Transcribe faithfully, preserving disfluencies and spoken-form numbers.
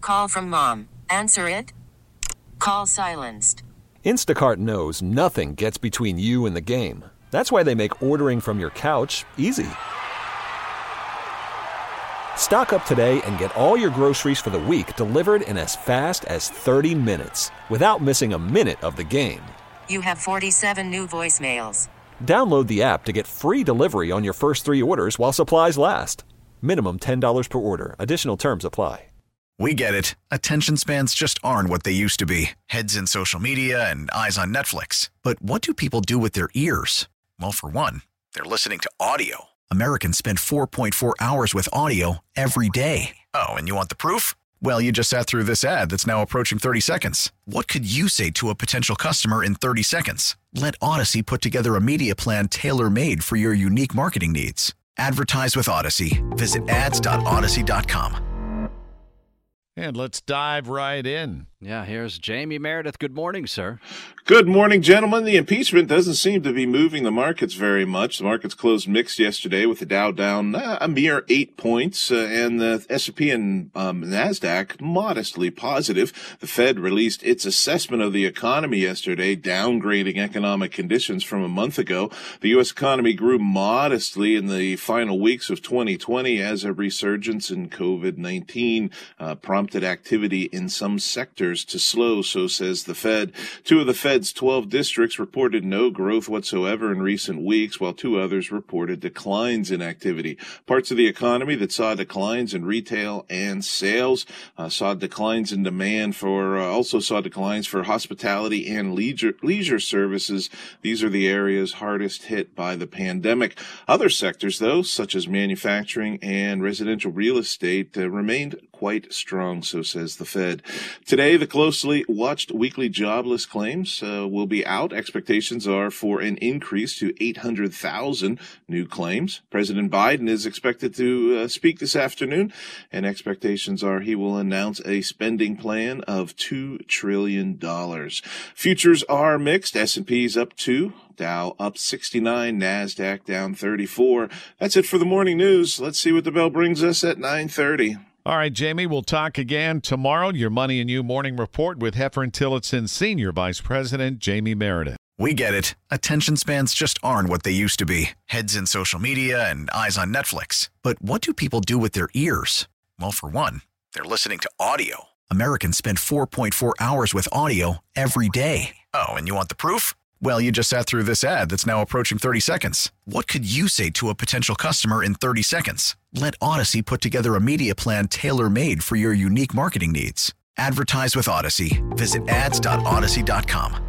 Call from mom. Answer it. Call silenced. Instacart knows nothing gets between you and the game. That's why they make ordering from your couch easy. Stock up today and get all your groceries for the week delivered in as fast as thirty minutes without missing a minute of the game. You have forty-seven new voicemails. Download the app to get free delivery on your first three orders while supplies last. Minimum ten dollars per order. Additional terms apply. We get it. Attention spans just aren't what they used to be. Heads in social media and eyes on Netflix. But what do people do with their ears? Well, for one, they're listening to audio. Americans spend four point four hours with audio every day. Oh, and you want the proof? Well, you just sat through this ad that's now approaching thirty seconds. What could you say to a potential customer in thirty seconds? Let Odyssey put together a media plan tailor-made for your unique marketing needs. Advertise with Odyssey. Visit ads dot odyssey dot com. And let's dive right in. Yeah, here's Jamie Meredith. Good morning, sir. Good morning, gentlemen. The impeachment doesn't seem to be moving the markets very much. The markets closed mixed yesterday with the Dow down uh, a mere eight points uh, and the S and P and um, NASDAQ modestly positive. The Fed released its assessment of the economy yesterday, downgrading economic conditions from a month ago. The U S economy grew modestly in the final weeks of twenty twenty as a resurgence in COVID nineteen uh, prompted activity in some sectors to slow, so says the Fed. Two of the Fed's twelve districts reported no growth whatsoever in recent weeks, while two others reported declines in activity. Parts of the economy that saw declines in retail and sales uh, saw declines in demand for, uh, also saw declines for hospitality and leisure, leisure services. These are the areas hardest hit by the pandemic. Other sectors, though, such as manufacturing and residential real estate, uh, remained quite strong, so says the Fed. Today, the closely watched weekly jobless claims uh, will be out. Expectations are for an increase to eight hundred thousand new claims. President Biden is expected to uh, speak this afternoon, and expectations are he will announce a spending plan of two trillion dollars. Futures are mixed. S and P's up two. Dow up sixty-nine, NASDAQ down thirty-four. That's it for the morning news. Let's see what the bell brings us at nine thirty. All right, Jamie, we'll talk again tomorrow. Your Money and You Morning Report with Heffern Tillotson Senior Vice President Jamie Meredith. We get it. Attention spans just aren't what they used to be. Heads in social media and eyes on Netflix. But what do people do with their ears? Well, for one, they're listening to audio. Americans spend four point four hours with audio every day. Oh, and you want the proof? Well, you just sat through this ad that's now approaching thirty seconds. What could you say to a potential customer in thirty seconds? Let Odyssey put together a media plan tailor-made for your unique marketing needs. Advertise with Odyssey. Visit ads dot odyssey dot com.